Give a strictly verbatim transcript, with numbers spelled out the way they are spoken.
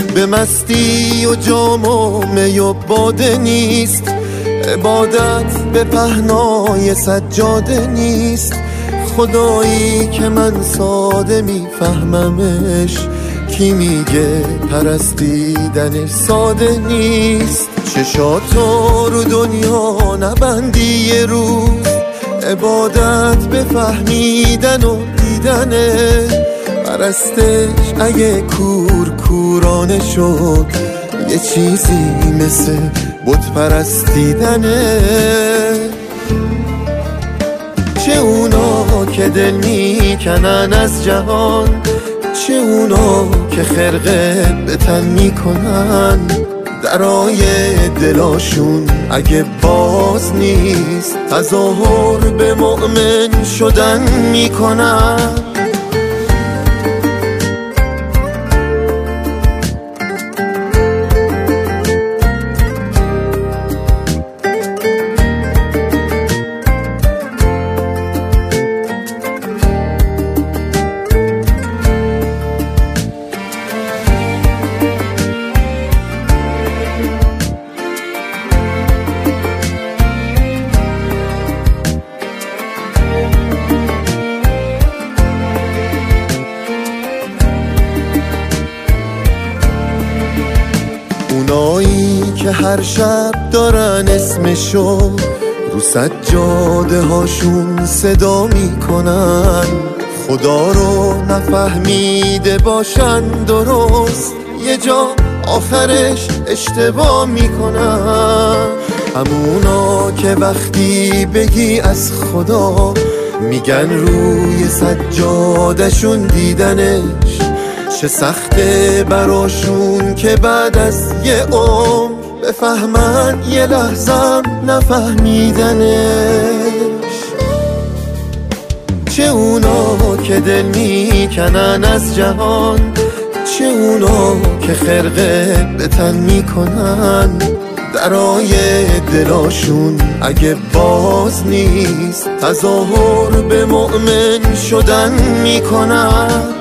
به مستی و جام و می و باده نیست، عبادت به پهنای سجاده نیست. خدایی که من ساده میفهممش، کی میگه پرستیدن ساده نیست. چشاتو رو دنیا نبندی یه روز، عبادت به فهمیدن و دیدنه. پرستش اگه کور کورانه شد، یه چیزی مثل بت پرستیدنه. چه اونا که دل میکنن از جهان، چه اونا که خرقه به تن میکنن. درای دلاشون اگه باز نیست، تظاهر به مؤمن شدن میکنن. اونایی که هر شب دارن اسمشو رو سجاده هاشون صدا میکنن، خدا رو نفهمیده باشن درست، یه جا آخرش اشتباه میکنن. همونا که وقتی بگی از خدا، میگن روی سجادشون دیدنش چه سخته براشون، که بعد از یه عمر بفهمن یه لحظم نفهمیدنش. چه اونا که دل میکنن از جهان، چه اونا که خرقه به تن میکنن. درای دلاشون اگه باز نیست، تظاهر به مؤمن شدن میکنن.